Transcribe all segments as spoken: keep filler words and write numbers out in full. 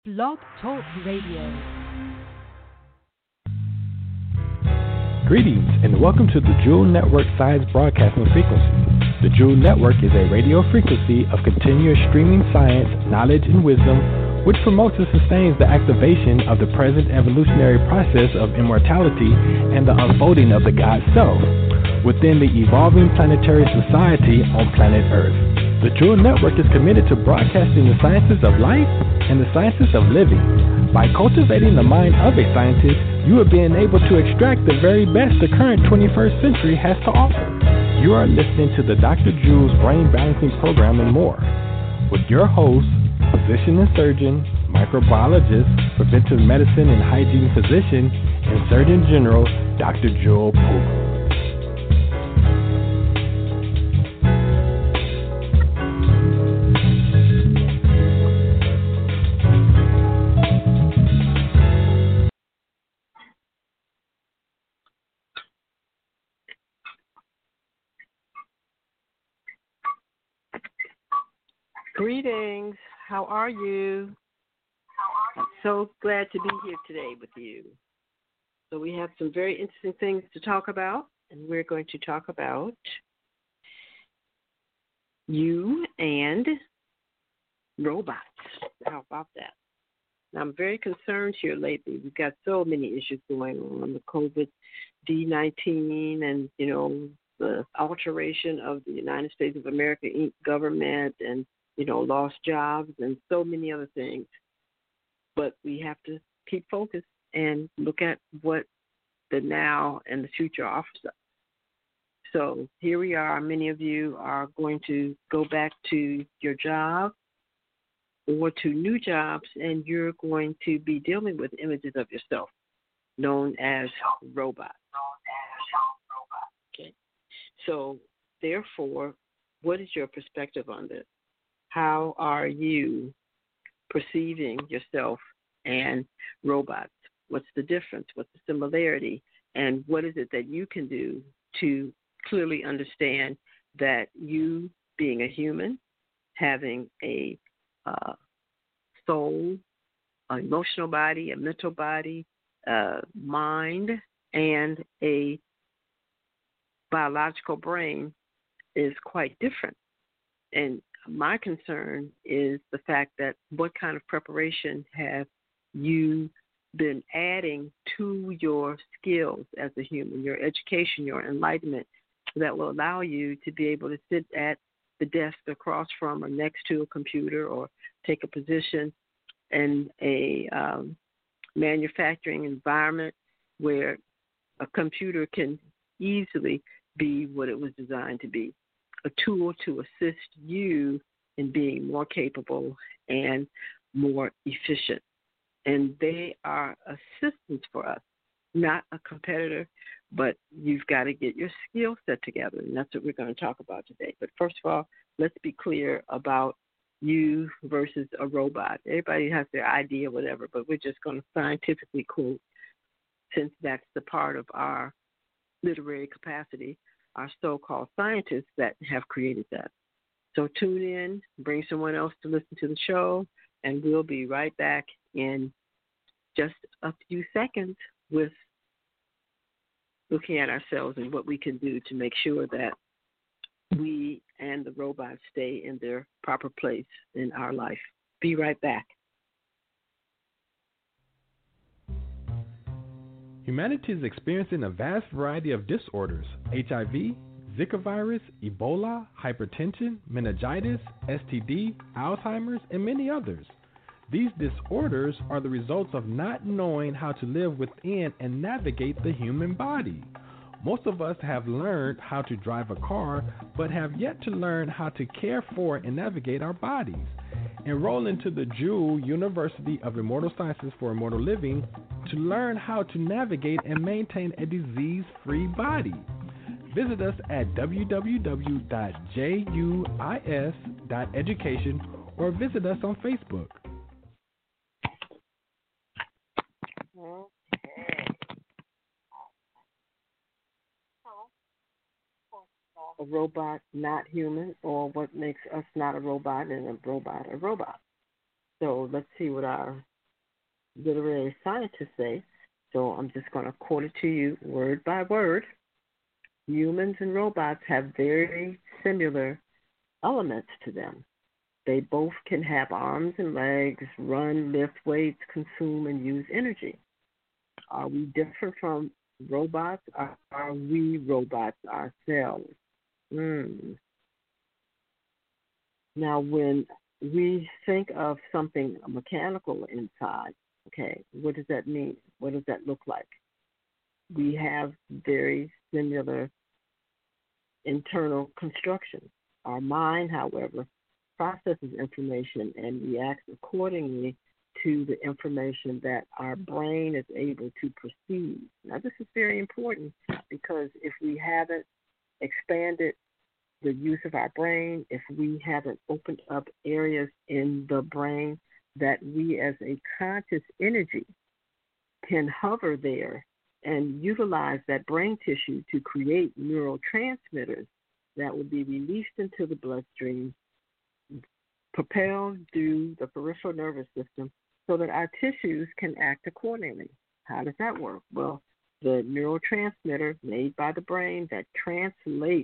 Blog Talk Radio. Greetings and welcome to the Jewel Network Science Broadcasting Frequency. The Jewel Network is a radio frequency of continuous streaming science, knowledge, and wisdom, which promotes and sustains the activation of the present evolutionary process of immortality and the unfolding of the God Self within the evolving planetary society on planet Earth. The Jewel Network is committed to broadcasting the sciences of life and the sciences of living. By cultivating the mind of a scientist, you are being able to extract the very best the current twenty-first century has to offer. You are listening to the Doctor Jewel's Brain Balancing Program and more, with your host, physician and surgeon, microbiologist, preventive medicine and hygiene physician, and Surgeon General, Doctor Jewel Poole. Greetings. How are you? I'm so glad to be here today with you. So we have some very interesting things to talk about, and we're going to talk about you and robots. How about that? Now, I'm very concerned here lately. We've got so many issues going on, the COVID nineteen and, you know, the alteration of the United States of America government and you know, lost jobs and so many other things. But we have to keep focused and look at what the now and the future offers us. So here we are. Many of you are going to go back to your job or to new jobs, and you're going to be dealing with images of yourself known as robots. Okay. So therefore, what is your perspective on this? How are you perceiving yourself and robots? What's the difference? What's the similarity? And what is it that you can do to clearly understand that you, being a human, having a uh, soul, an emotional body, a mental body, a mind, and a biological brain is quite different. And my concern is the fact that what kind of preparation have you been adding to your skills as a human, your education, your enlightenment, that will allow you to be able to sit at the desk across from or next to a computer or take a position in a um, manufacturing environment where a computer can easily be what it was designed to be. A tool to assist you in being more capable and more efficient. And they are assistants for us, not a competitor, but you've got to get your skill set together, and that's what we're going to talk about today. But first of all, let's be clear about you versus a robot. Everybody has their idea, whatever, but we're just going to scientifically quote, since that's the part of our literary capacity, our so-called scientists that have created that. So tune in, bring someone else to listen to the show, and we'll be right back in just a few seconds with looking at ourselves and what we can do to make sure that we and the robots stay in their proper place in our life. Be right back. Humanity is experiencing a vast variety of disorders: H I V, Zika virus, Ebola, hypertension, meningitis, S T D, Alzheimer's, and many others. These disorders are the results of not knowing how to live within and navigate the human body. Most of us have learned how to drive a car, but have yet to learn how to care for and navigate our bodies. Enroll into the Jewel University of Immortal Sciences for Immortal Living to learn how to navigate and maintain a disease-free body. Visit us at w w w dot juis dot education or visit us on Facebook. A robot not human, or what makes us not a robot and a robot a robot. So let's see what our literary scientists say, so I'm just going to quote it to you word by word. Humans and robots have very similar elements to them. They both can have arms and legs, run, lift weights, consume, and use energy. Are we different from robots? Or are we robots ourselves? Mm. Now, when we think of something mechanical inside, okay, what does that mean? What does that look like? We have very similar internal construction. Our mind, however, processes information and reacts accordingly to the information that our brain is able to perceive. Now, this is very important because if we haven't expanded the use of our brain, if we haven't opened up areas in the brain that we as a conscious energy can hover there and utilize that brain tissue to create neurotransmitters that will be released into the bloodstream, propelled through the peripheral nervous system so that our tissues can act accordingly. How does that work? Well, the neurotransmitter made by the brain that translates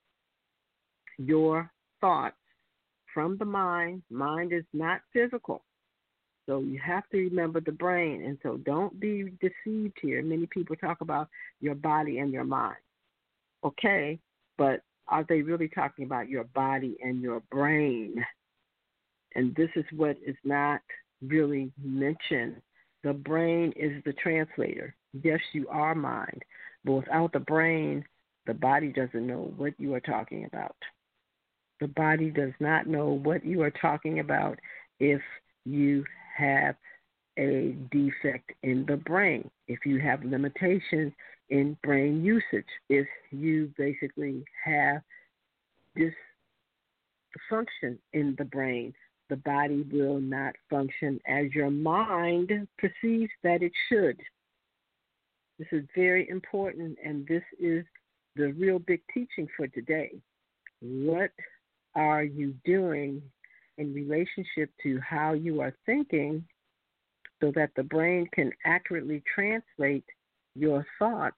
your thoughts from the mind. Mind is not physical. So you have to remember the brain. And so don't be deceived here. Many people talk about your body and your mind. Okay, but are they really talking about your body and your brain? And this is what is not really mentioned. The brain is the translator. Yes, you are mind, but without the brain, the body doesn't know what you are talking about. The body does not know what you are talking about if you have a defect in the brain, if you have limitations in brain usage, if you basically have dysfunction in the brain, the body will not function as your mind perceives that it should. This is very important, and this is the real big teaching for today. What are you doing in relationship to how you are thinking so that the brain can accurately translate your thoughts,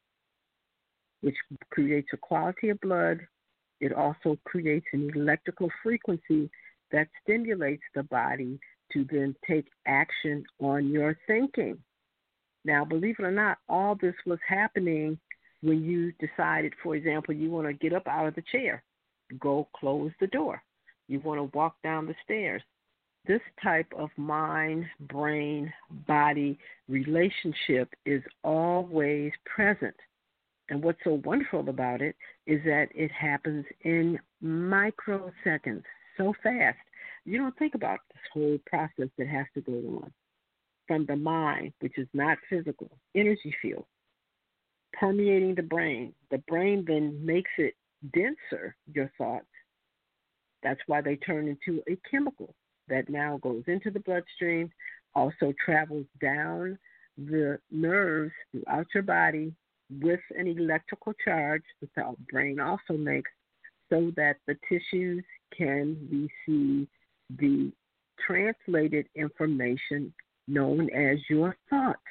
which creates a quality of blood. It also creates an electrical frequency that stimulates the body to then take action on your thinking. Now, believe it or not, all this was happening when you decided, for example, you want to get up out of the chair, go close the door. You want to walk down the stairs. This type of mind, brain, body relationship is always present. And what's so wonderful about it is that it happens in microseconds, so fast. You don't think about this whole process that has to go on. From the mind, which is not physical, energy field, permeating the brain. The brain then makes it denser, your thoughts. That's why they turn into a chemical that now goes into the bloodstream, also travels down the nerves throughout your body with an electrical charge that the brain also makes so that the tissues can receive the translated information known as your thoughts.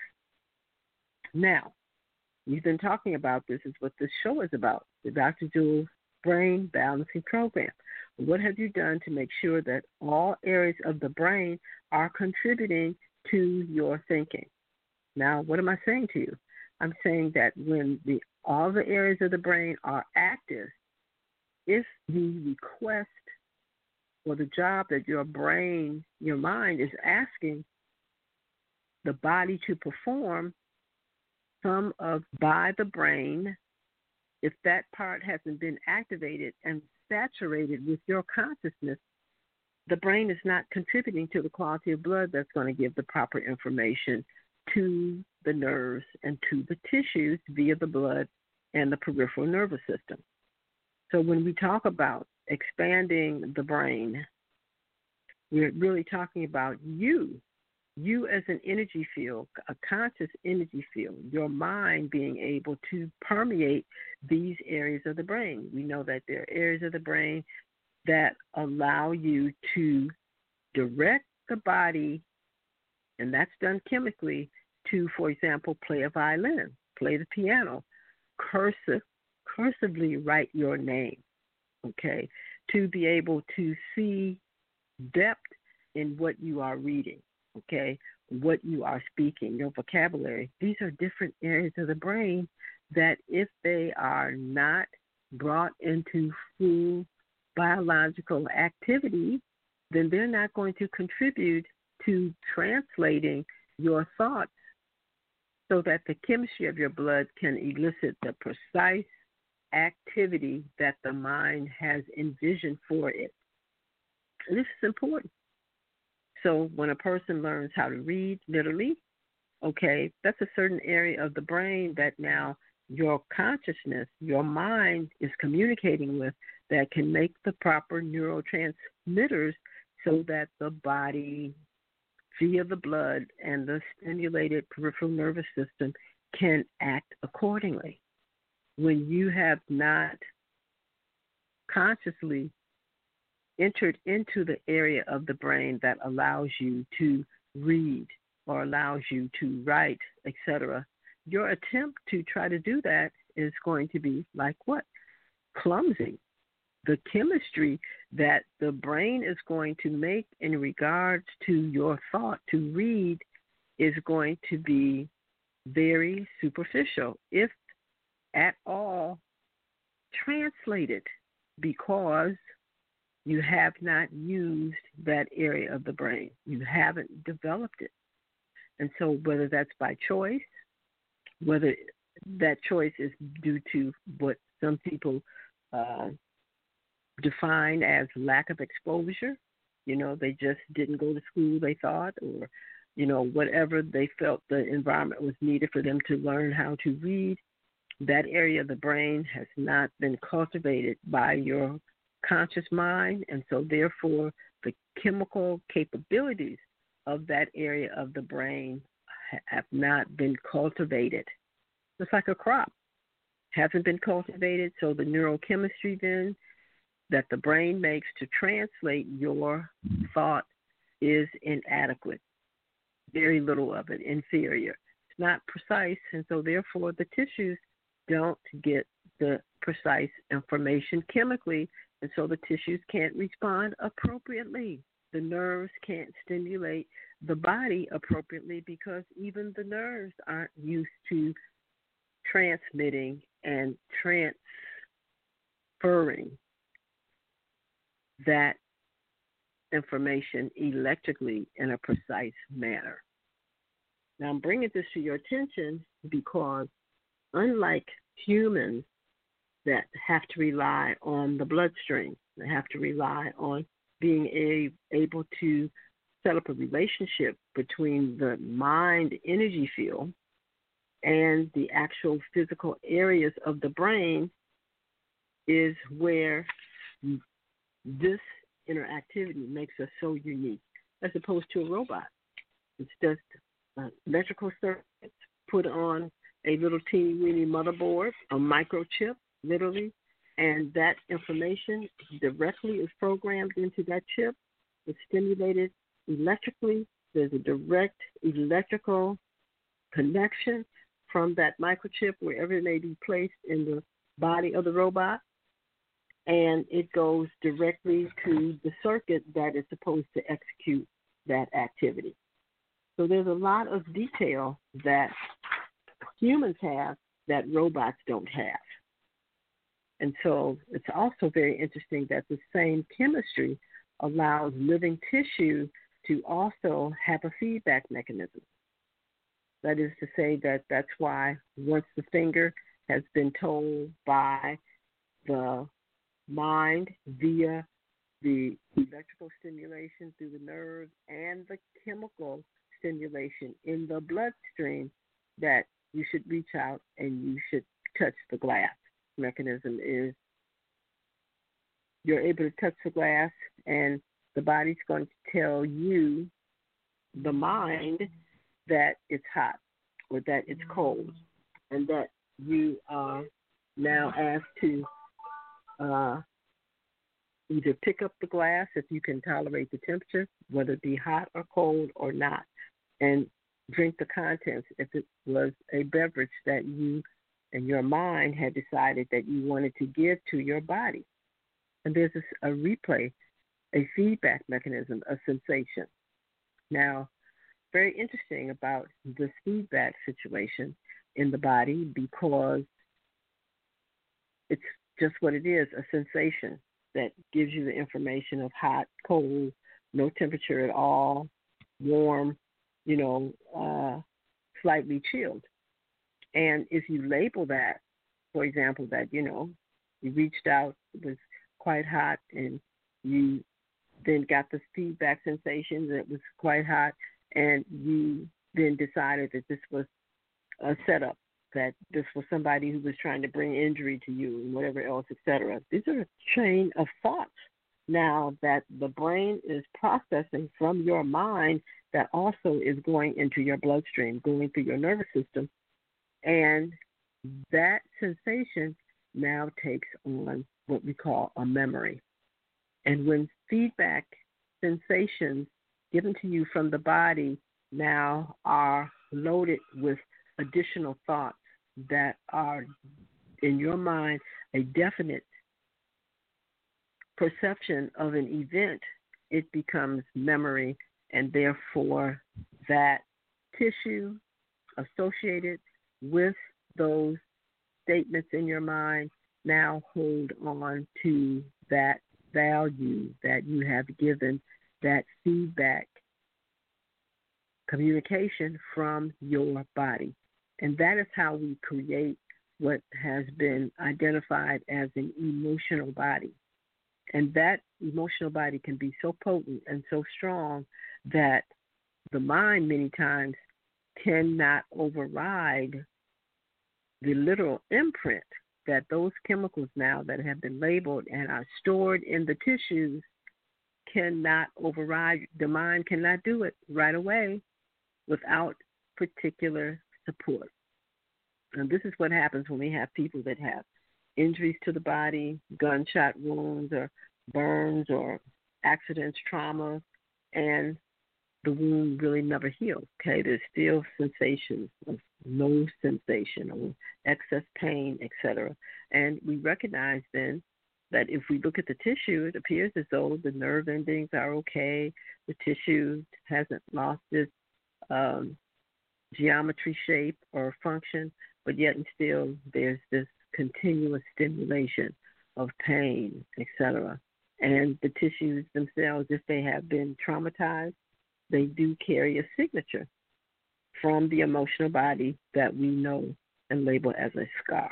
Now, we've been talking about this, is what this show is about, the Doctor Jules Brain Balancing Program. What have you done to make sure that all areas of the brain are contributing to your thinking? Now, what am I saying to you? I'm saying that when the all the areas of the brain are active, if the request or the job that your brain, your mind is asking the body to perform, some of by the brain, if that part hasn't been activated and saturated with your consciousness, the brain is not contributing to the quality of blood that's going to give the proper information to the nerves and to the tissues via the blood and the peripheral nervous system. So when we talk about expanding the brain, we're really talking about you, you as an energy field, a conscious energy field, your mind being able to permeate these areas of the brain. We know that there are areas of the brain that allow you to direct the body And that's done chemically to, for example, play a violin, play the piano, cursive, cursively write your name, okay, to be able to see depth in what you are reading, okay, what you are speaking, your vocabulary. These are different areas of the brain that if they are not brought into full biological activity, then they're not going to contribute to translating your thoughts so that the chemistry of your blood can elicit the precise activity that the mind has envisioned for it. And this is important. So when a person learns how to read, literally, okay, that's a certain area of the brain that now your consciousness, your mind is communicating with that can make the proper neurotransmitters so that the body, via the blood and the stimulated peripheral nervous system, can act accordingly. When you have not consciously entered into the area of the brain that allows you to read or allows you to write, et cetera, your attempt to try to do that is going to be like what? Clumsy. The chemistry that the brain is going to make in regards to your thought to read is going to be very superficial, if at all translated, because you have not used that area of the brain. You haven't developed it. And so whether that's by choice, whether that choice is due to what some people uh, define as lack of exposure, you know, they just didn't go to school, they thought, or, you know, whatever they felt the environment was needed for them to learn how to read, that area of the brain has not been cultivated by your conscious mind, and so therefore the chemical capabilities of that area of the brain have not been cultivated. It's like a crop. Hasn't been cultivated, so the neurochemistry then that the brain makes to translate your thought is inadequate. Very little of it, inferior. It's not precise, and so therefore the tissues don't get the precise information chemically, and so the tissues can't respond appropriately. The nerves can't stimulate the body appropriately because even the nerves aren't used to transmitting and transferring that information electrically in a precise manner. Now, I'm bringing this to your attention because unlike humans that have to rely on the bloodstream, they have to rely on being a, able to set up a relationship between the mind energy field and the actual physical areas of the brain, is where this interactivity makes us so unique as opposed to a robot. It's just uh, electrical circuits put on a little teeny weeny motherboard, a microchip, literally, and that information directly is programmed into that chip. It's stimulated electrically. There's a direct electrical connection from that microchip, wherever it may be placed in the body of the robot, and it goes directly to the circuit that is supposed to execute that activity. So there's a lot of detail that humans have that robots don't have. And so it's also very interesting that the same chemistry allows living tissue to also have a feedback mechanism. That is to say that that's why once the finger has been told by the mind via the electrical stimulation through the nerves and the chemical stimulation in the bloodstream that you should reach out and you should touch the glass. Mechanism is you're able to touch the glass and the body's going to tell you, the mind, that it's hot or that it's cold, and that you are now asked to uh, either pick up the glass if you can tolerate the temperature, whether it be hot or cold or not. and drink the contents if it was a beverage that you and your mind had decided that you wanted to give to your body. And there's a, a replay, a feedback mechanism, a sensation. Now, very interesting about this feedback situation in the body because it's just what it is, a sensation that gives you the information of hot, cold, no temperature at all, warm, you know, uh, slightly chilled. And if you label that, for example, that, you know, you reached out, it was quite hot, and you then got the feedback sensation that it was quite hot, and you then decided that this was a setup, that this was somebody who was trying to bring injury to you and whatever else, et cetera. These are a chain of thoughts now that the brain is processing from your mind that also is going into your bloodstream, going through your nervous system. And that sensation now takes on what we call a memory. And when feedback sensations given to you from the body now are loaded with additional thoughts that are in your mind a definite perception of an event, it becomes memory, and therefore that tissue associated with those statements in your mind now hold on to that value that you have given that feedback communication from your body. And that is how we create what has been identified as an emotional body. And that emotional body can be so potent and so strong that the mind many times cannot override the literal imprint that those chemicals now that have been labeled and are stored in the tissues cannot override. The mind cannot do it right away without particular support. And this is what happens when we have people that have injuries to the body, gunshot wounds or burns or accidents, trauma, and the wound really never heals. Okay, there's still sensations of no sensation or excess pain, et cetera. And we recognize then that if we look at the tissue, it appears as though the nerve endings are okay, the tissue hasn't lost its um, geometry, shape, or function, but yet and still there's this continuous stimulation of pain, et cetera. And the tissues themselves, if they have been traumatized, they do carry a signature from the emotional body that we know and label as a scar.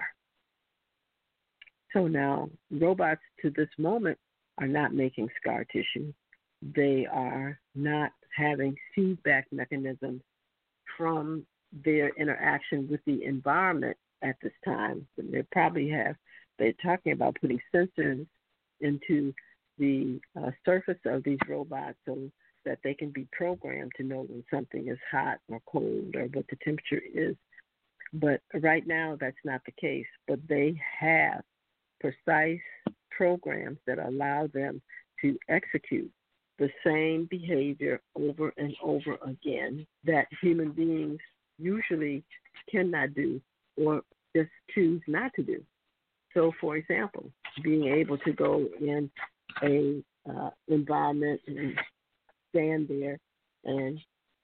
So now, robots to this moment are not making scar tissue. They are not having feedback mechanisms from their interaction with the environment at this time. They probably have, they're talking about putting sensors into the uh, surface of these robots so that they can be programmed to know when something is hot or cold or what the temperature is. But right now, that's not the case. But they have precise programs that allow them to execute the same behavior over and over again that human beings usually cannot do or just choose not to do. So, for example, being able to go in a uh, environment and stand there and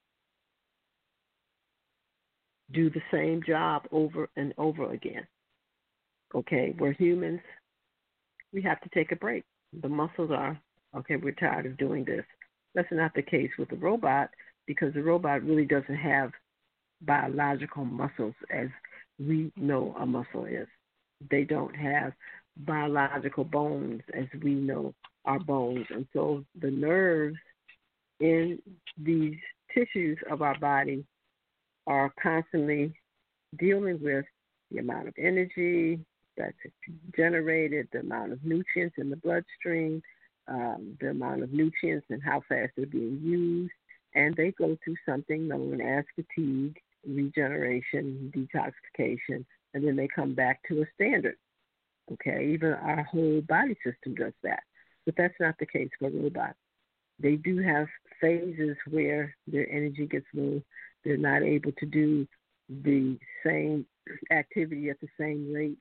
do the same job over and over again. Okay, we're humans. We have to take a break. The muscles are, okay, we're tired of doing this. That's not the case with the robot because the robot really doesn't have biological muscles as we know a muscle is. They don't have biological bones as we know our bones. And so the nerves in these tissues of our body are constantly dealing with the amount of energy that's generated, the amount of nutrients in the bloodstream, um, the amount of nutrients and how fast they're being used, and they go through something known as fatigue, regeneration, detoxification, and then they come back to a standard. Okay, even our whole body system does that, but that's not the case for robots. They do have phases where their energy gets low. They're not able to do the same activity at the same rate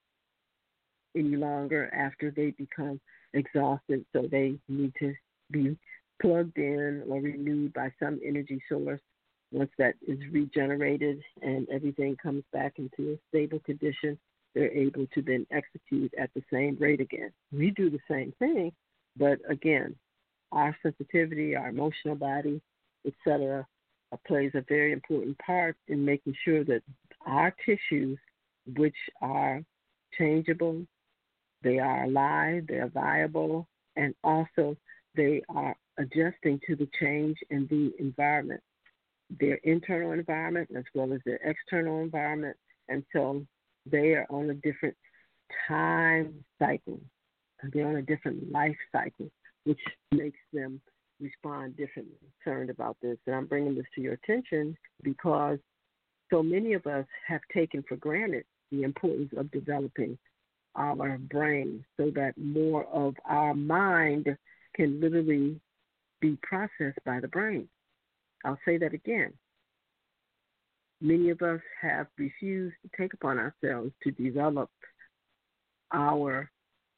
any longer after they become exhausted. So they need to be plugged in or renewed by some energy source. Once that is regenerated and everything comes back into a stable condition, they're able to then execute at the same rate again. We do the same thing, but again, our sensitivity, our emotional body, et cetera, uh, plays a very important part in making sure that our tissues, which are changeable, they are alive, they are viable, and also they are adjusting to the change in the environment, their internal environment as well as their external environment. And so they are on a different time cycle. They're on a different life cycle, which makes them respond differently. I'm concerned about this, and I'm bringing this to your attention because so many of us have taken for granted the importance of developing our brain so that more of our mind can literally be processed by the brain. I'll say that again. Many of us have refused to take upon ourselves to develop our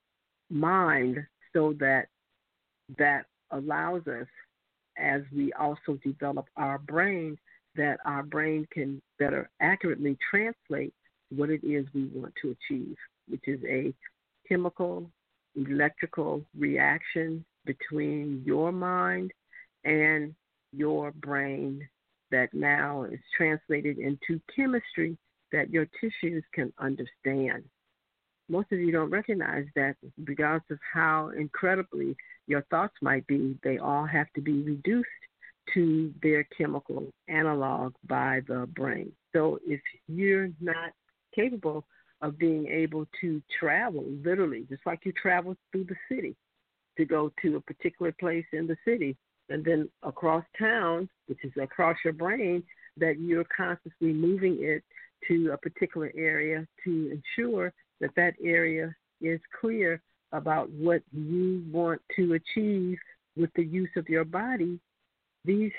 mind so that that allows us, as we also develop our brain, that our brain can better accurately translate what it is we want to achieve, which is a chemical, electrical reaction between your mind and your brain that now is translated into chemistry that your tissues can understand. Most of you don't recognize that regardless of how incredibly your thoughts might be, they all have to be reduced to their chemical analog by the brain. So if you're not capable of being able to travel, literally, just like you travel through the city to go to a particular place in the city, and then across town, which is across your brain, that you're constantly moving it to a particular area to ensure that that area is clear about what you want to achieve with the use of your body. These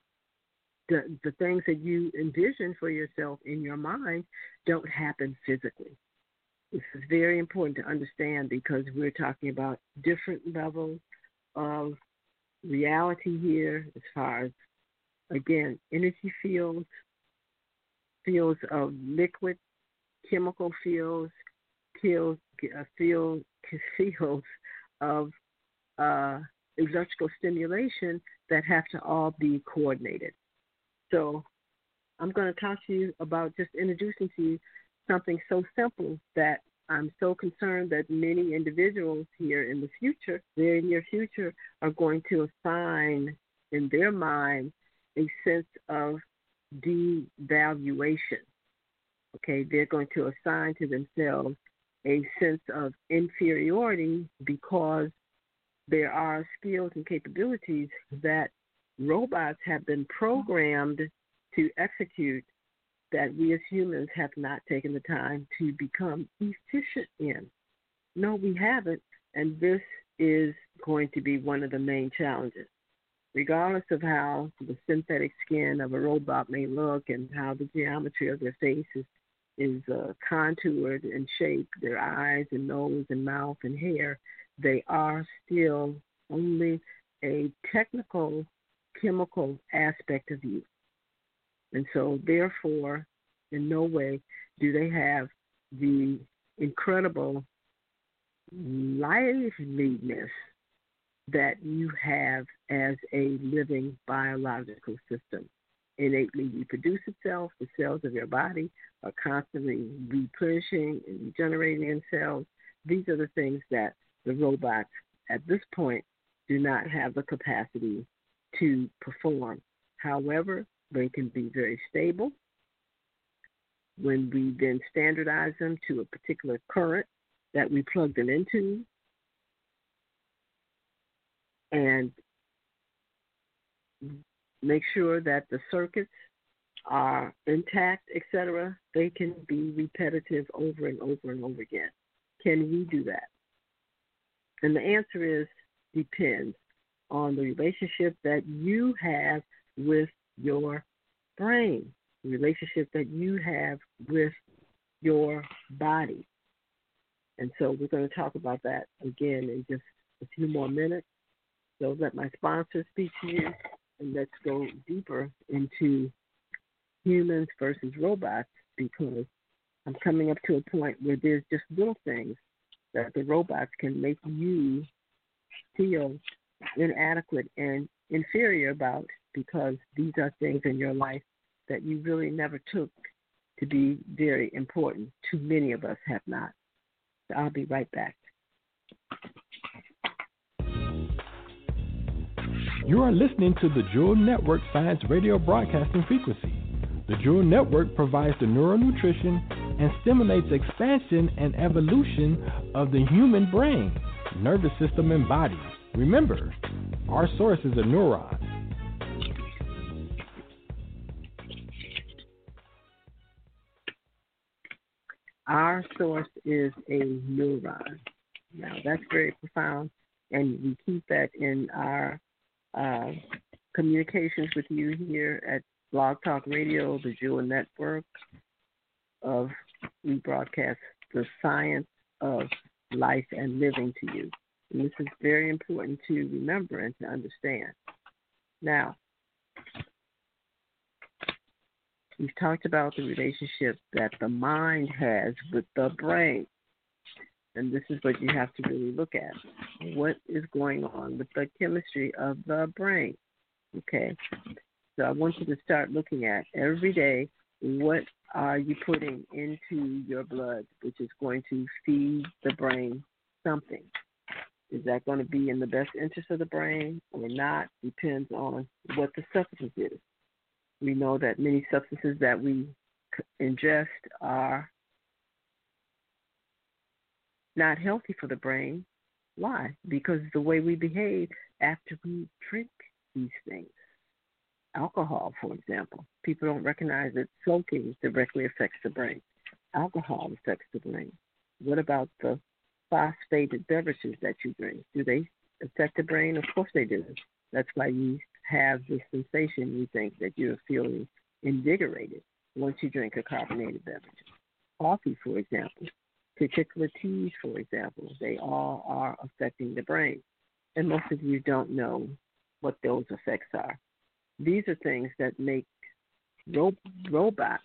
the, the things that you envision for yourself in your mind don't happen physically. This is very important to understand because we're talking about different levels of reality here as far as, again, energy fields, fields of liquid, chemical fields, fields, uh, field, fields of uh, electrical stimulation that have to all be coordinated. So I'm going to talk to you about just introducing to you something so simple that I'm so concerned that many individuals here in the future, very near future, are going to assign in their mind a sense of devaluation. Okay, they're going to assign to themselves a sense of inferiority because there are skills and capabilities that robots have been programmed to execute that we as humans have not taken the time to become efficient in. No, we haven't, and this is going to be one of the main challenges. Regardless of how the synthetic skin of a robot may look and how the geometry of their face is, is uh, contoured and shaped, their eyes and nose and mouth and hair, they are still only a technical, chemical aspect of you. And so, therefore, in no way do they have the incredible liveliness that you have as a living biological system. Innately reproduce itself. The cells of your body are constantly replenishing and regenerating themselves. These are the things that the robots at this point do not have the capacity to perform. However, they can be very stable. When we then standardize them to a particular current that we plug them into and make sure that the circuits are intact, et cetera, they can be repetitive over and over and over again. Can we do that? And the answer is depends. on the relationship that you have with your brain, the relationship that you have with your body. And so we're going to talk about that again in just a few more minutes. So let my sponsor speak to you, and let's go deeper into humans versus robots, because I'm coming up to a point where there's just little things that the robots can make you feel inadequate and inferior about, because these are things in your life that you really never took to be very important. Too many of us have not. So I'll be right back. You are listening to the Jewel Network Science Radio Broadcasting Frequency. The Jewel Network provides the neural nutrition and stimulates expansion and evolution of the human brain, nervous system, and body. Remember, our source is a neuron. Our source is a neuron. Now, that's very profound, and we keep that in our uh, communications with you here at Blog Talk Radio, the Jewel Network. Of we broadcast the science of life and living to you. And this is very important to remember and to understand. Now, we've talked about the relationship that the mind has with the brain. And this is what you have to really look at. What is going on with the chemistry of the brain? Okay. So I want you to start looking at every day, what are you putting into your blood, which is going to feed the brain something? Is that going to be in the best interest of the brain or not? Depends on what the substance is. We know that many substances that we ingest are not healthy for the brain. Why? Because the way we behave after we drink these things. Alcohol, for example. People don't recognize that smoking directly affects the brain. Alcohol affects the brain. What about the phosphated beverages that you drink? Do they affect the brain? Of course they do. That's why you have this sensation, you think that you're feeling invigorated once you drink a carbonated beverage. Coffee, for example. Particular teas, for example. They all are affecting the brain. And most of you don't know what those effects are. These are things that make ro- robots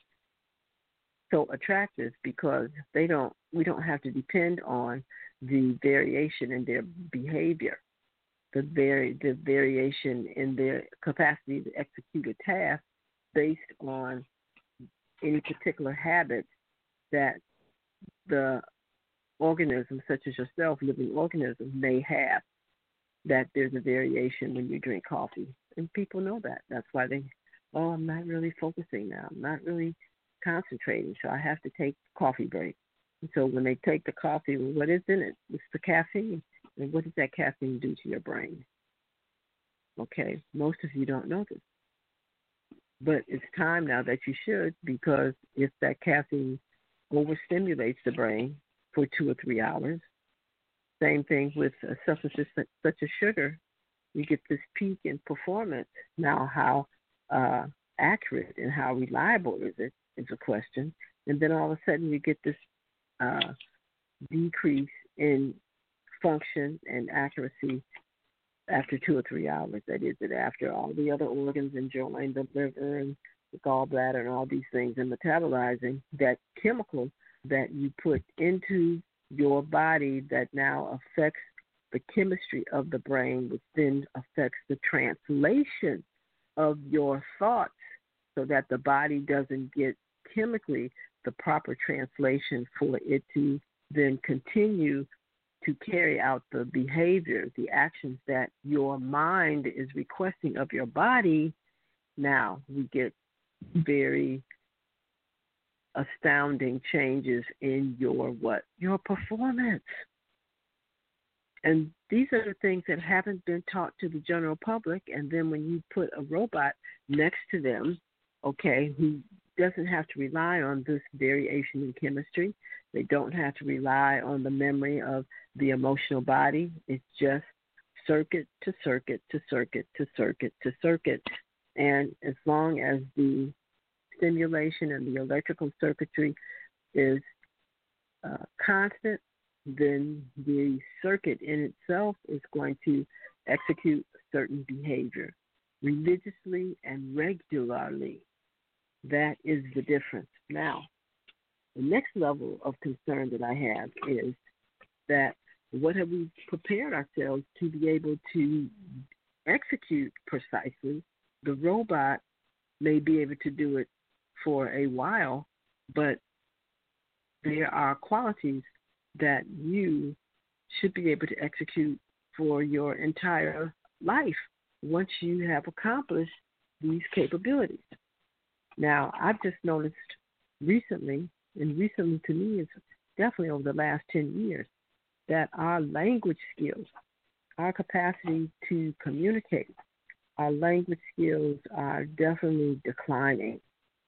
so attractive, because they don't. We don't have to depend on the variation in their behavior, the vari- the variation in their capacity to execute a task based on any particular habit that the organism, such as yourself, living organism, may have. That there's a variation when you drink coffee. And people know that. That's why they, oh, I'm not really focusing now. I'm not really concentrating, so I have to take coffee break. And so when they take the coffee, well, what is in it? It's the caffeine. And what does that caffeine do to your brain? Okay, most of you don't know this. But it's time now that you should, because if that caffeine overstimulates the brain for two or three hours, same thing with substances such as sugar. You get this peak in performance. Now, how uh, accurate and how reliable is it is a question. And then all of a sudden you get this uh, decrease in function and accuracy after two or three hours. That is, it after all the other organs enjoying the liver and the gallbladder and all these things and metabolizing that chemical that you put into your body that now affects the chemistry of the brain, which then affects the translation of your thoughts, so that the body doesn't get chemically the proper translation for it to then continue to carry out the behavior, the actions that your mind is requesting of your body. Now we get very astounding changes in your what? Your performance. And these are the things that haven't been taught to the general public. And then when you put a robot next to them, okay, who doesn't have to rely on this variation in chemistry, they don't have to rely on the memory of the emotional body. It's just circuit to circuit to circuit to circuit to circuit. And as long as the stimulation and the electrical circuitry is uh, constant, then the circuit in itself is going to execute certain behavior religiously and regularly. That is the difference. Now, the next level of concern that I have is that what have we prepared ourselves to be able to execute precisely? The robot may be able to do it for a while, but there are qualities that you should be able to execute for your entire life once you have accomplished these capabilities. Now, I've just noticed recently, and recently to me is definitely over the last ten years, that our language skills, our capacity to communicate, our language skills are definitely declining.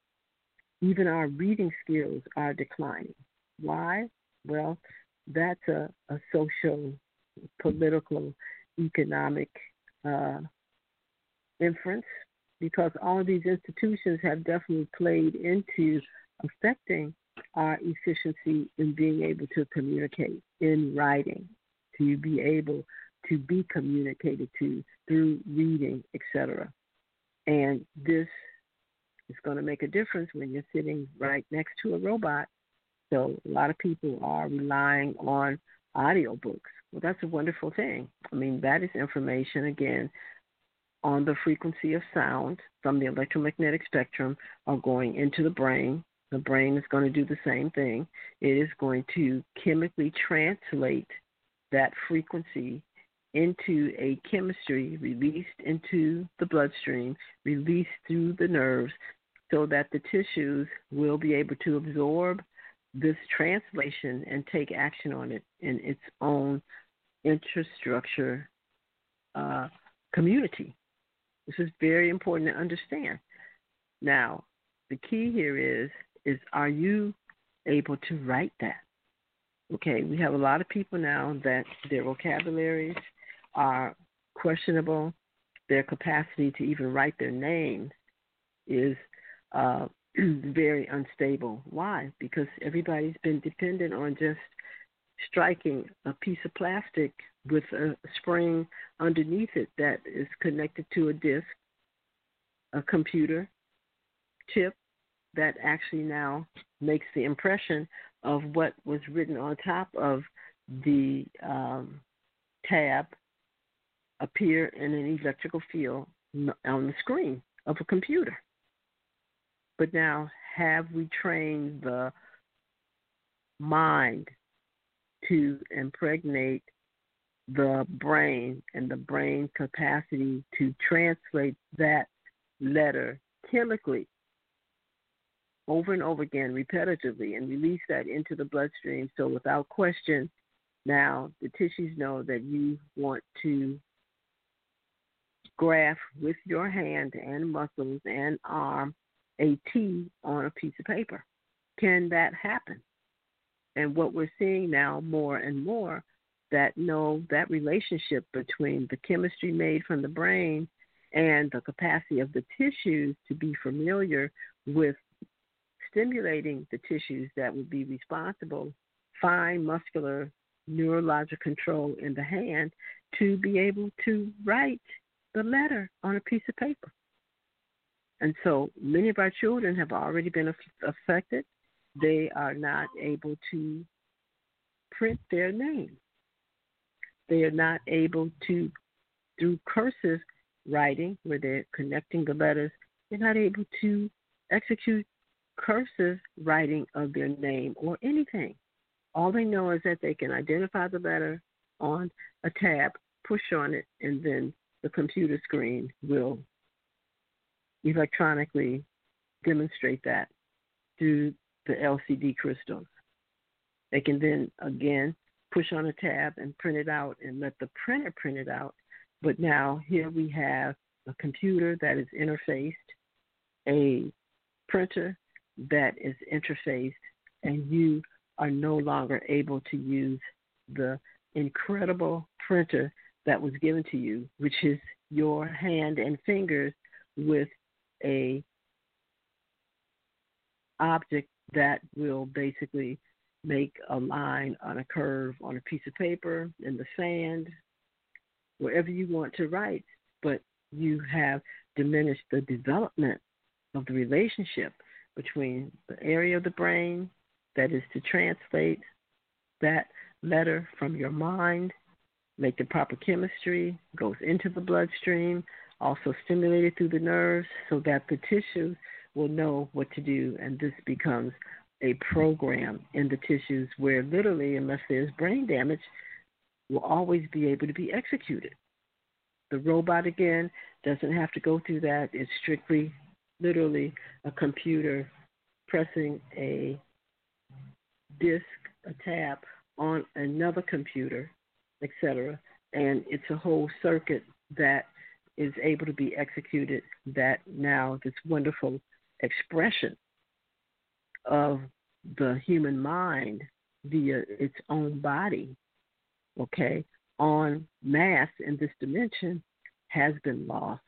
Even our reading skills are declining. Why? Well, that's a, a social, political, economic uh, inference, because all of these institutions have definitely played into affecting our efficiency in being able to communicate in writing, to be able to be communicated to through reading, et cetera. And this is going to make a difference when you're sitting right next to a robot. So a lot of people are relying on audiobooks. Well, that's a wonderful thing. I mean, that is information, again, on the frequency of sound from the electromagnetic spectrum are going into the brain. The brain is going to do the same thing. It is going to chemically translate that frequency into a chemistry released into the bloodstream, released through the nerves, so that the tissues will be able to absorb this translation and take action on it in its own intrastructure uh, community. This is very important to understand. Now, the key here is, is are you able to write that? Okay, we have a lot of people now that their vocabularies are questionable. Their capacity to even write their name is uh, very unstable. Why? Because everybody's been dependent on just striking a piece of plastic with a spring underneath it that is connected to a disk, a computer chip that actually now makes the impression of what was written on top of the um, tab appear in an electrical field on the screen of a computer. But now, have we trained the mind to impregnate the brain and the brain capacity to translate that letter chemically over and over again, repetitively, and release that into the bloodstream? So without question, now the tissues know that you want to graph with your hand and muscles and arm a T on a piece of paper. Can that happen? And what we're seeing now more and more, that no, that relationship between the chemistry made from the brain and the capacity of the tissues to be familiar with stimulating the tissues that would be responsible, fine muscular neurologic control in the hand to be able to write the letter on a piece of paper. And so many of our children have already been affected. They are not able to print their name. They are not able to, through cursive writing, where they're connecting the letters, they're not able to execute cursive writing of their name or anything. All they know is that they can identify the letter on a tab, push on it, and then the computer screen will electronically demonstrate that through the L C D crystals. They can then, again, push on a tab and print it out and let the printer print it out. But now here we have a computer that is interfaced, a printer that is interfaced, and you are no longer able to use the incredible printer that was given to you, which is your hand and fingers with a object that will basically make a line on a curve on a piece of paper, in the sand, wherever you want to write, but you have diminished the development of the relationship between the area of the brain that is to translate that letter from your mind, make the proper chemistry, goes into the bloodstream, also stimulated through the nerves so that the tissues will know what to do, and this becomes a program in the tissues where literally, unless there's brain damage, will always be able to be executed. The robot, again, doesn't have to go through that. It's strictly, literally, a computer pressing a disk, a tab on another computer, et cetera, and it's a whole circuit that is able to be executed, that now this wonderful expression of the human mind via its own body, okay, on mass in this dimension has been lost.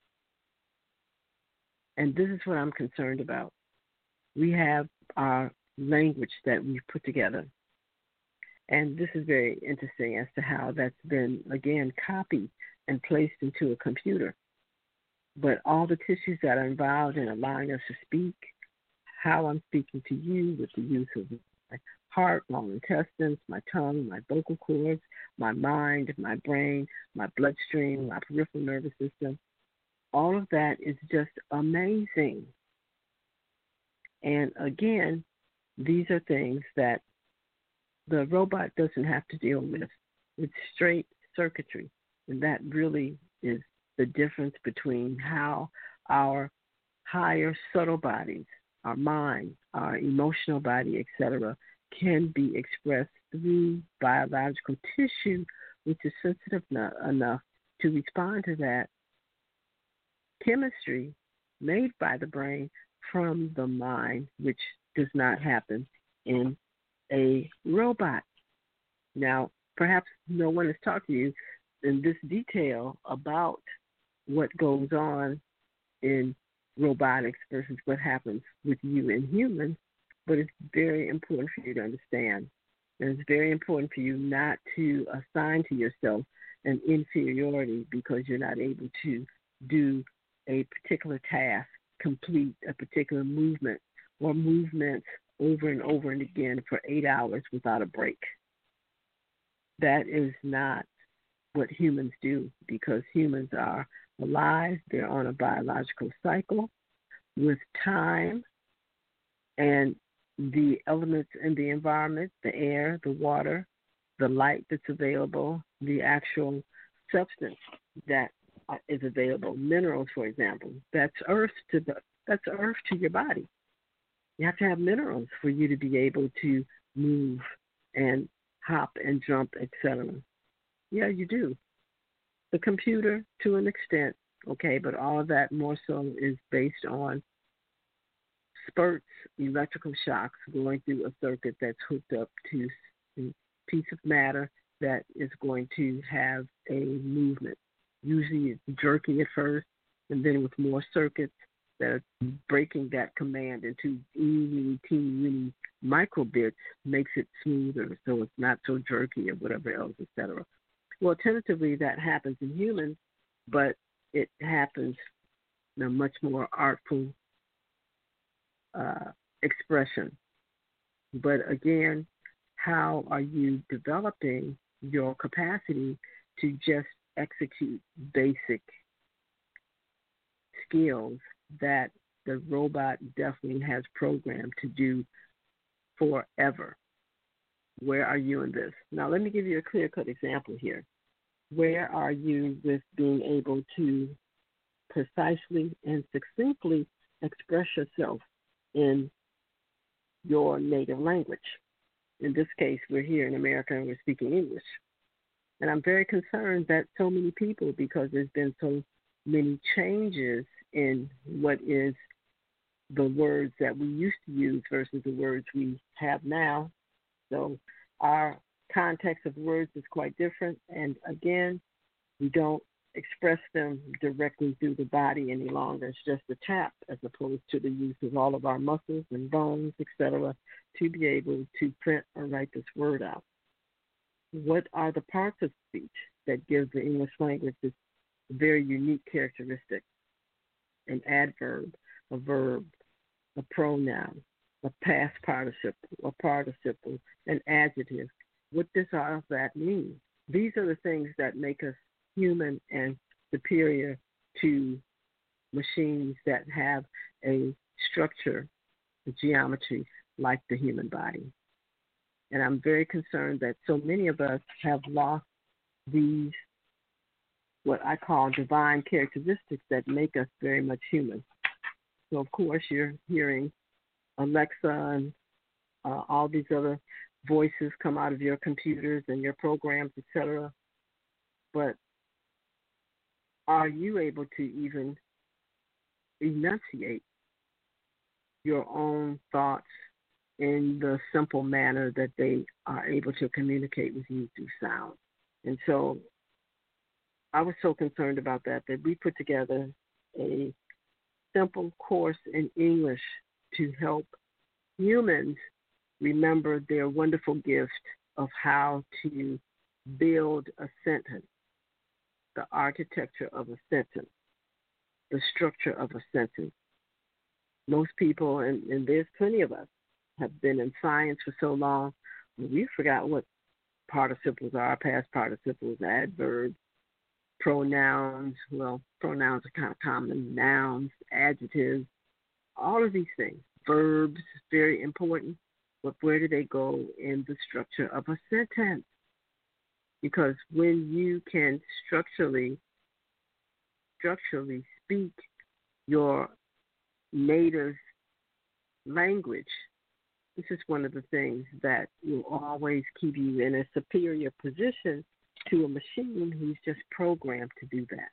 And this is what I'm concerned about. We have our language that we've put together. And this is very interesting as to how that's been, again, copied and placed into a computer. But all the tissues that are involved in allowing us to speak, how I'm speaking to you with the use of my heart, my intestines, my tongue, my vocal cords, my mind, my brain, my bloodstream, my peripheral nervous system, all of that is just amazing. And again, these are things that the robot doesn't have to deal with. It's straight circuitry. And that really is the difference between how our higher subtle bodies, our mind, our emotional body, et cetera, can be expressed through biological tissue, which is sensitive no- enough to respond to that chemistry made by the brain from the mind, which does not happen in a robot. Now, perhaps no one has talked to you in this detail about what goes on in robotics versus what happens with you in humans, but it's very important for you to understand. And it's very important for you not to assign to yourself an inferiority because you're not able to do a particular task, complete a particular movement or movements over and over and again for eight hours without a break. That is not what humans do, because humans are alive. They're on a biological cycle with time and the elements in the environment, the air, the water, the light that's available, the actual substance that is available, minerals, for example. That's earth to the that's earth to your body. You have to have minerals for you to be able to move and hop and jump, et cetera. Yeah, you do. The computer, to an extent, okay, but all of that more so is based on spurts, electrical shocks going through a circuit that's hooked up to a piece of matter that is going to have a movement. Usually it's jerky at first, and then with more circuits that are breaking that command into teeny, teeny, teeny microbits makes it smoother, so it's not so jerky or whatever else, et cetera. Well, tentatively that happens in humans, but it happens in a much more artful uh, expression. But again, how are you developing your capacity to just execute basic skills that the robot definitely has programmed to do forever? Where are you in this? Now, let me give you a clear-cut example here. Where are you with being able to precisely and succinctly express yourself in your native language? In this case, we're here in America and we're speaking English. And I'm very concerned that so many people, because there's been so many changes in what is the words that we used to use versus the words we have now. So our context of words is quite different. And again, We don't express them directly through the body any longer. It's just a tap as opposed to the use of all of our muscles and bones, et cetera, to be able to print or write this word out. What are the parts of speech that give the English language this very unique characteristic? An adverb, a verb, a pronoun, a past participle, a participle, an adjective. What does all of that mean? These are the things that make us human and superior to machines that have a structure, a geometry like the human body. And I'm very concerned that so many of us have lost these, what I call divine characteristics that make us very much human. So, of course, you're hearing Alexa and uh, all these other voices come out of your computers and your programs, et cetera. But are you able to even enunciate your own thoughts in the simple manner that they are able to communicate with you through sound? And so I was so concerned about that that we put together a simple course in English to help humans remember their wonderful gift of how to build a sentence, the architecture of a sentence, the structure of a sentence. Most people, and, and there's plenty of us, have been in science for so long, we forgot what participles are, past participles, adverbs, pronouns. Well, pronouns are kind of common, nouns, adjectives, all of these things. Verbs, very important, but where do they go in the structure of a sentence? Because when you can structurally, structurally speak your native language, this is one of the things that will always keep you in a superior position to a machine who's just programmed to do that.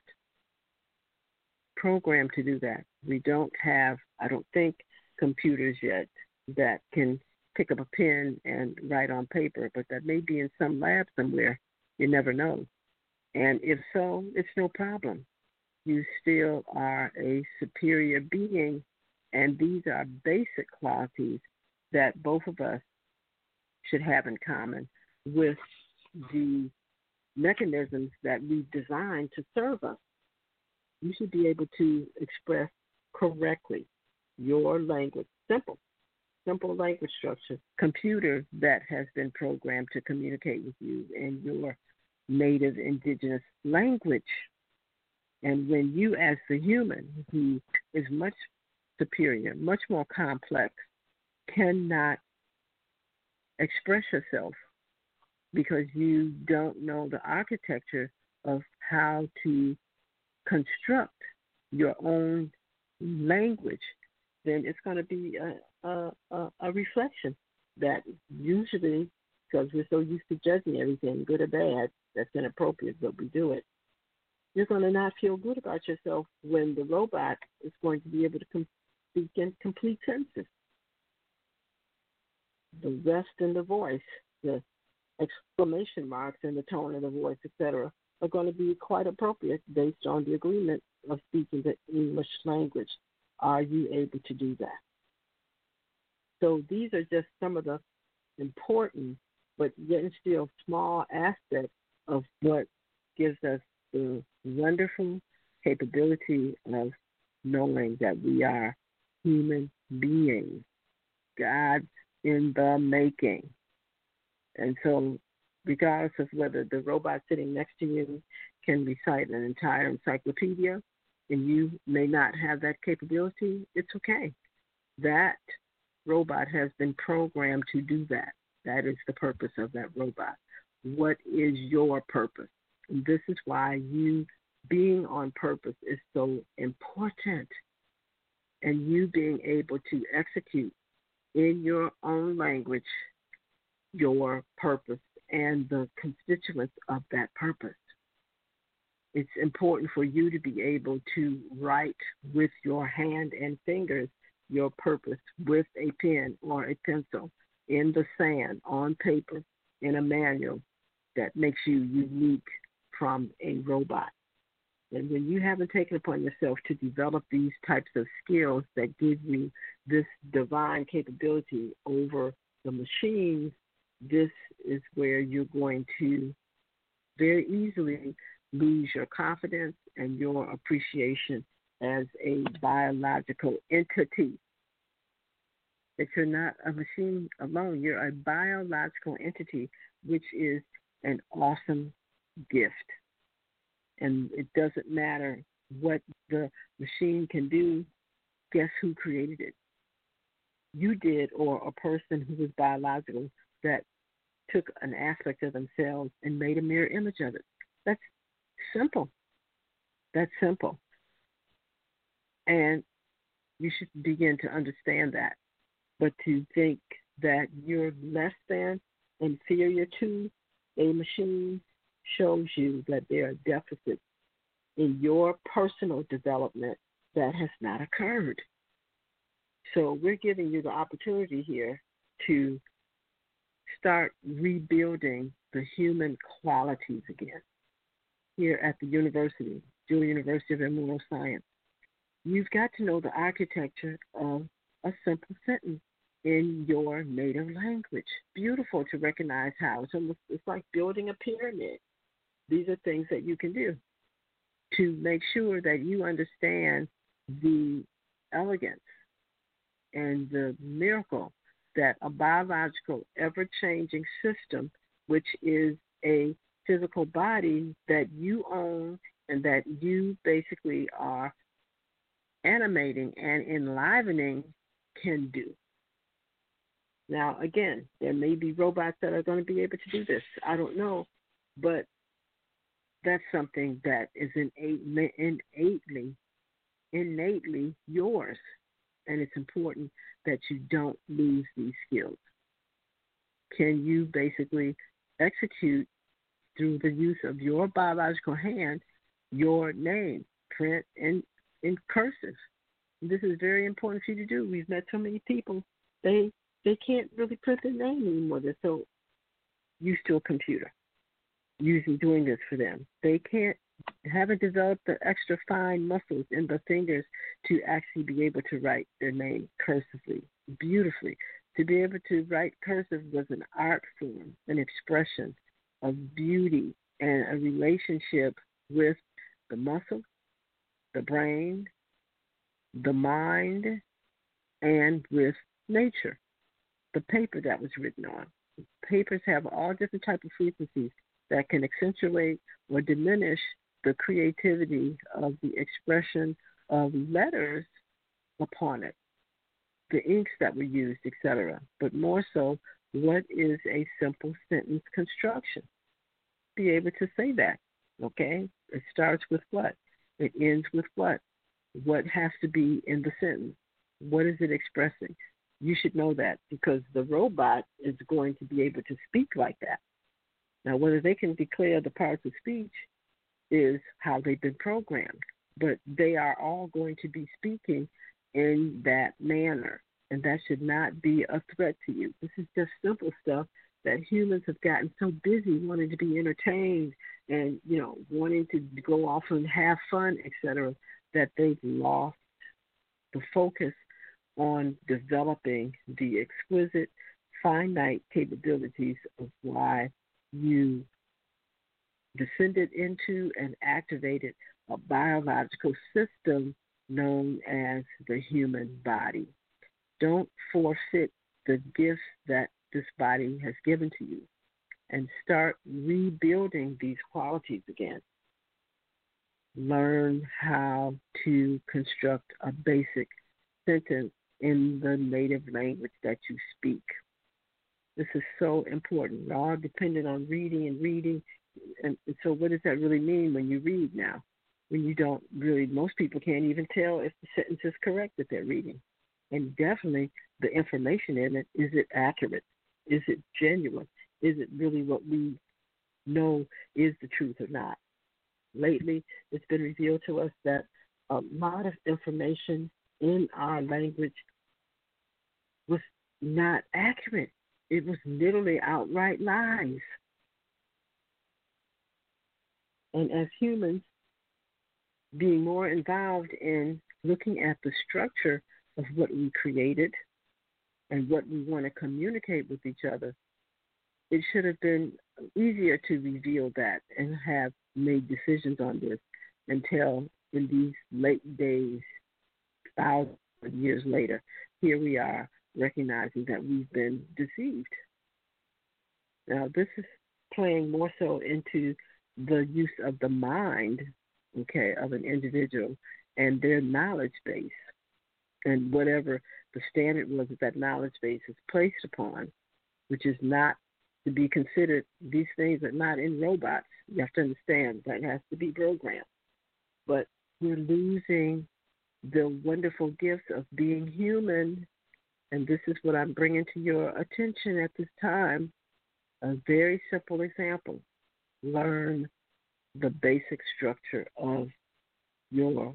Programmed to do that. We don't have, I don't think, computers yet that can pick up a pen and write on paper, but that may be in some lab somewhere. You never know. And if so, it's no problem. You still are a superior being, and these are basic qualities that both of us should have in common with the mechanisms that we've designed to serve us. You should be able to express correctly your language, simple, simple language structure, computer that has been programmed to communicate with you in your native indigenous language. And when you, as the human, who is much superior, much more complex, cannot express yourself because you don't know the architecture of how to construct your own language, then it's going to be a, a, a, a reflection that usually, because we're so used to judging everything, good or bad, that's inappropriate, but we do it, you're going to not feel good about yourself when the robot is going to be able to com- speak in complete sentences. The rest in the voice, the exclamation marks in the tone of the voice, et cetera, are going to be quite appropriate based on the agreement of speaking the English language. Are you able to do that? So these are just some of the important, but yet still small aspects of what gives us the wonderful capability of knowing that we are human beings, God's in the making. And so regardless of whether the robot sitting next to you can recite an entire encyclopedia and you may not have that capability, it's okay. That robot has been programmed to do that. That is the purpose of that robot. What is your purpose? And this is why you being on purpose is so important. And you being able to execute in your own language your purpose and the constituents of that purpose. It's important for you to be able to write with your hand and fingers your purpose with a pen or a pencil in the sand, on paper, in a manual that makes you unique from a robot. And when you haven't taken upon yourself to develop these types of skills that give you this divine capability over the machines, this is where you're going to very easily lose your confidence and your appreciation as a biological entity. That you're not a machine alone. You're a biological entity, which is an awesome gift. And it doesn't matter what the machine can do. Guess who created it? You did, or a person who was biological that took an aspect of themselves and made a mirror image of it. That's simple. That's simple. And you should begin to understand that. But to think that you're less than, inferior to a machine shows you that there are deficits in your personal development that has not occurred. So we're giving you the opportunity here to start rebuilding the human qualities again here at the university, Jewel University of Immuno Science. You've got to know the architecture of a simple sentence in your native language. Beautiful to recognize how it's almost, it's like building a pyramid. These are things that you can do to make sure that you understand the elegance and the miracle that a biological, ever-changing system, which is a physical body that you own and that you basically are animating and enlivening, can do. Now, again, there may be robots that are going to be able to do this. I don't know, but that's something that is innately, innately, innately yours, and it's important that you don't lose these skills. Can you basically execute through the use of your biological hand your name, print in, in cursive? This is very important for you to do. We've met so many people, they they can't really print their name anymore. They're so used to a computer using doing this for them. They can't haven't developed the extra fine muscles in the fingers to actually be able to write their name cursively, beautifully. To be able to write cursive was an art form, an expression of beauty and a relationship with the muscle, the brain, the mind, and with nature. The paper that was written on. Papers have all different types of frequencies that can accentuate or diminish the creativity of the expression of letters upon it, the inks that were used, et cetera. But more so, what is a simple sentence construction? Be able to say that, okay? It starts with what? It ends with what? What has to be in the sentence? What is it expressing? You should know that because the robot is going to be able to speak like that. Now, whether they can declare the parts of speech is how they've been programmed, but they are all going to be speaking in that manner, and that should not be a threat to you. This is just simple stuff that humans have gotten so busy wanting to be entertained and, you know, wanting to go off and have fun, et cetera, that they've lost the focus on developing the exquisite, finite capabilities of why you descended into and activated a biological system known as the human body. Don't forfeit the gifts that this body has given to you and start rebuilding these qualities again. Learn how to construct a basic sentence in the native language that you speak. This is so important. We're all dependent on reading and reading. And so what does that really mean when you read now? When you don't really, most people can't even tell if the sentence is correct that they're reading. And definitely the information in it, is it accurate? Is it genuine? Is it really what we know is the truth or not? Lately, it's been revealed to us that a lot of information in our language was not accurate. It was literally outright lies. And as humans, being more involved in looking at the structure of what we created and what we want to communicate with each other, it should have been easier to reveal that and have made decisions on this until in these late days, thousands of years later, here we are recognizing that we've been deceived. Now, this is playing more so into the use of the mind, okay, of an individual and their knowledge base and whatever the standard was that that knowledge base is placed upon, which is not to be considered. These things are not in robots. You have to understand that has to be programmed. But we're losing the wonderful gift of being human, and this is what I'm bringing to your attention at this time. A very simple example. Learn the basic structure of your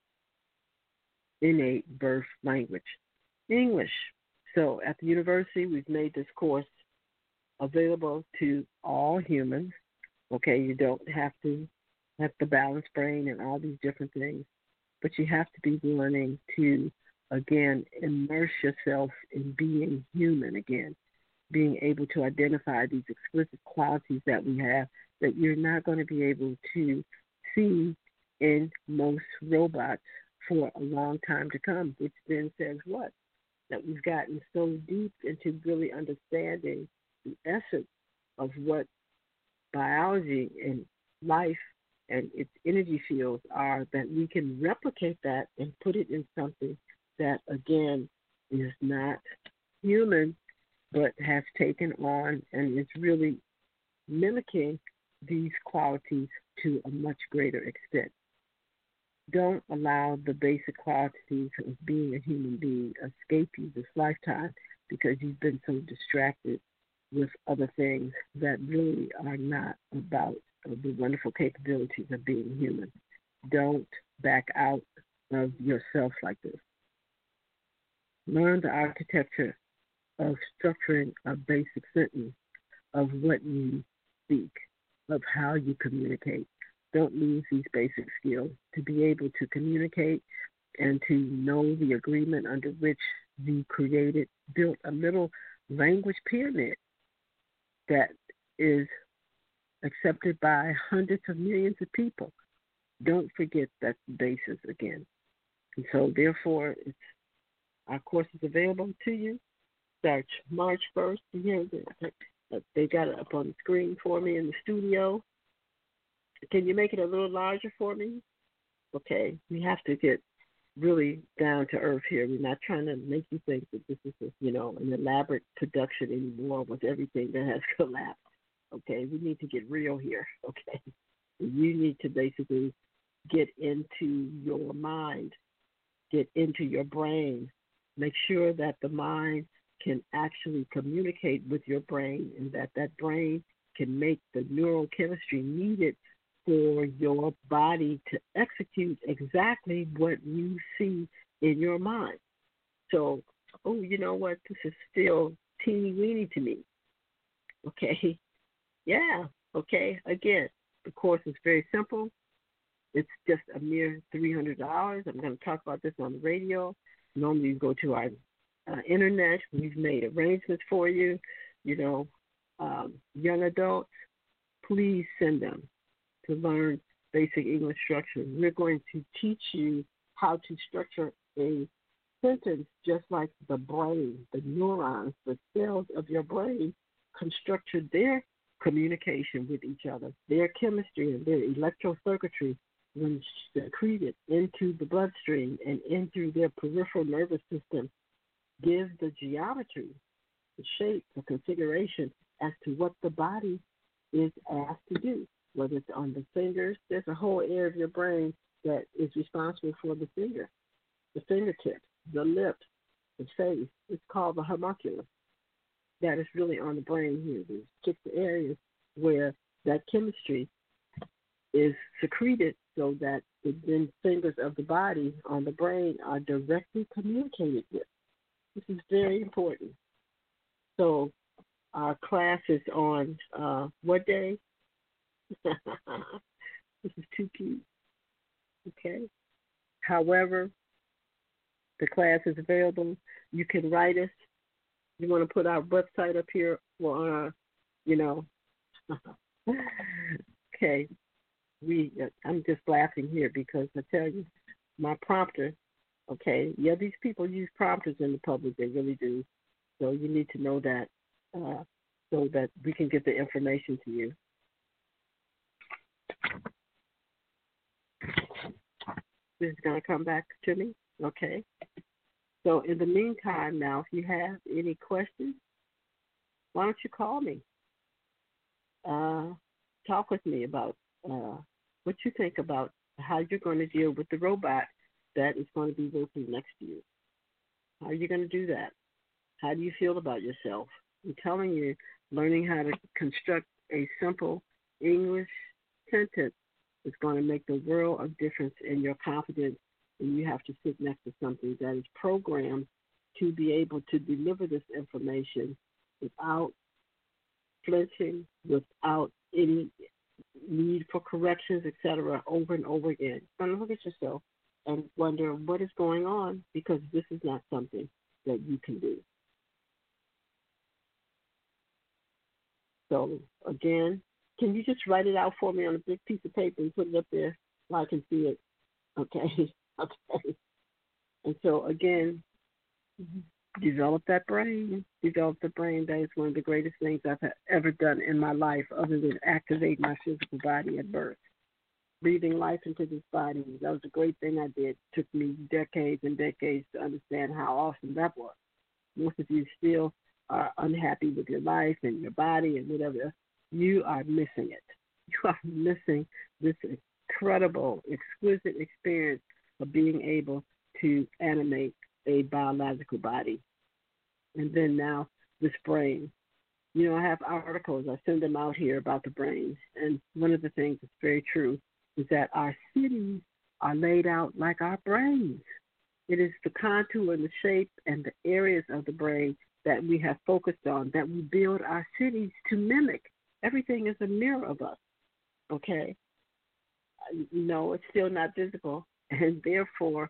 innate birth language, English. So at the university, we've made this course available to all humans. Okay, you don't have to have the balanced brain and all these different things, but you have to be learning to, again, immerse yourself in being human again, being able to identify these exquisite qualities that we have that you're not going to be able to see in most robots for a long time to come, which then says what? That we've gotten so deep into really understanding the essence of what biology and life and its energy fields are, that we can replicate that and put it in something that, again, is not human, but has taken on and is really mimicking these qualities to a much greater extent. Don't allow the basic qualities of being a human being escape you this lifetime because you've been so distracted with other things that really are not about the wonderful capabilities of being human. Don't back out of yourself like this. Learn the architecture of structuring a basic sentence of what you speak, of how you communicate. Don't lose these basic skills to be able to communicate and to know the agreement under which you created, built a little language pyramid that is accepted by hundreds of millions of people. Don't forget that basis again. And so, therefore, it's, our course is available to you. Starts March first. You know, they got it up on the screen for me in the studio. Can you make it a little larger for me? Okay, we have to get really down to earth here. We're not trying to make you think that this is, a, you know, an elaborate production anymore with everything that has collapsed. Okay, we need to get real here. Okay, you need to basically get into your mind, get into your brain, make sure that the mind can actually communicate with your brain and that that brain can make the neurochemistry needed for your body to execute exactly what you see in your mind. So, oh, you know what? This is still teeny weeny to me. Okay. Yeah. Okay. Again, the course is very simple. It's just a mere three hundred dollars. I'm going to talk about this on the radio. Normally you go to our uh, internet. We've made arrangements for you. You know, um, young adults, please send them to learn basic English structure. We're going to teach you how to structure a sentence just like the brain, the neurons, the cells of your brain construct their communication with each other, their chemistry and their electrocircuitry when secreted into the bloodstream and into their peripheral nervous system give the geometry, the shape, the configuration as to what the body is asked to do. Whether it's on the fingers, there's a whole area of your brain that is responsible for the finger, the fingertips, the lips, the face. It's called the homunculus. That is really on the brain here. There's six areas where that chemistry is secreted so that the then fingers of the body on the brain are directly communicated with. This is very important. So our class is on uh, what day? This is too cute. Okay. However, the class is available. You can write us. You want to put our website up here or on our, you know. Okay. We. I'm just laughing here because I tell you, my prompter. Okay. Yeah, these people use prompters in the public. They really do. So you need to know that, uh, so that we can get the information to you. This is going to come back to me. Okay. So in the meantime, now, if you have any questions, why don't you call me? Uh, talk with me about uh, what you think about how you're going to deal with the robot that is going to be working next to you. How are you going to do that? How do you feel about yourself? I'm telling you, learning how to construct a simple English sentence is going to make the world of difference in your confidence when you have to sit next to something that is programmed to be able to deliver this information without flinching, without any need for corrections, et cetera, over and over again. You're going to look at yourself and wonder what is going on because this is not something that you can do. So, again, can you just write it out for me on a big piece of paper and put it up there so I can see it? Okay. Okay. And so, again, develop that brain. Develop the brain. That is one of the greatest things I've ever done in my life other than activate my physical body at birth. Breathing life into this body, that was a great thing I did. It took me decades and decades to understand how awesome that was. Most of you still are unhappy with your life and your body and whatever. You are missing it. You are missing this incredible, exquisite experience of being able to animate a biological body. And then now this brain. You know, I have articles, I send them out here about the brain. And one of the things that's very true is that our cities are laid out like our brains. It is the contour and the shape and the areas of the brain that we have focused on, that we build our cities to mimic. Everything is a mirror of us, okay? No, it's still not physical. And therefore,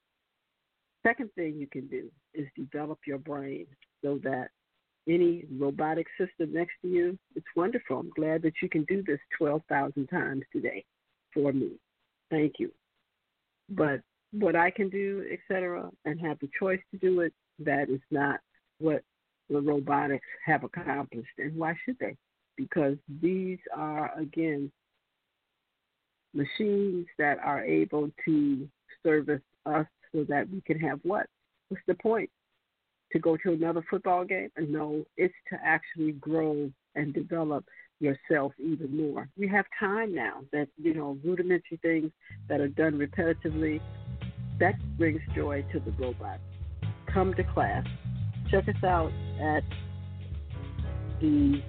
second thing you can do is develop your brain so that any robotic system next to you, it's wonderful. I'm glad that you can do this twelve thousand times today for me. Thank you. But what I can do, et cetera, and have the choice to do it, that is not what the robotics have accomplished. And why should they? Because these are, again, machines that are able to service us so that we can have what? What's the point? To go to another football game? No, it's to actually grow and develop yourself even more. We have time now that, you know, rudimentary things that are done repetitively, that brings joy to the robot. Come to class. Check us out at the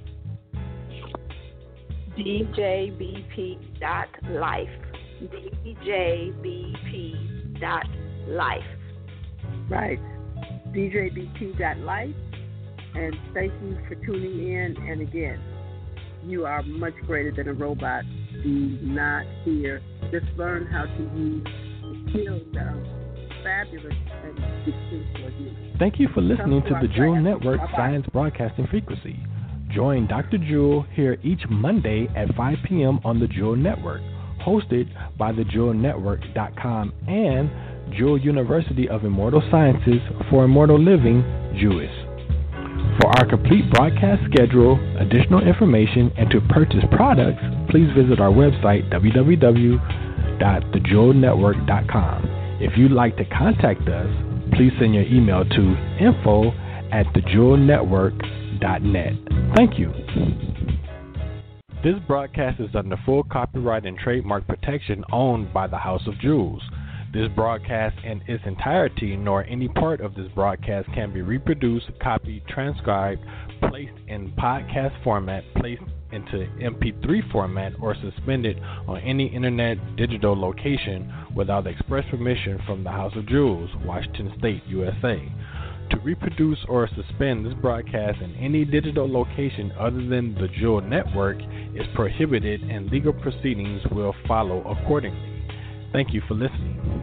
D J B P dot life. D J B P dot life. Right. D J B P dot life. And thank you for tuning in. And again, you are much greater than a robot. Do not fear. Just learn how to use the skills that are fabulous and distinct for you. Thank you for listening to the Jewel Network Science Broadcasting Frequency. Join Doctor Jewel here each Monday at five p.m. on the Jewel Network, hosted by the jewel network dot com and Jewel University of Immortal Sciences for Immortal Living, Jewis. For our complete broadcast schedule, additional information, and to purchase products, please visit our website, w w w dot the jewel network dot com. If you'd like to contact us, please send your email to info at the jewel network dot net. Thank you. This broadcast is under full copyright and trademark protection owned by the House of Jewels. This broadcast in its entirety, nor any part of this broadcast, can be reproduced, copied, transcribed, placed in podcast format, placed into M P three format, or suspended on any internet digital location without express permission from the House of Jewels, Washington State, U S A. To reproduce or suspend this broadcast in any digital location other than the Jewel Network is prohibited, and legal proceedings will follow accordingly. Thank you for listening.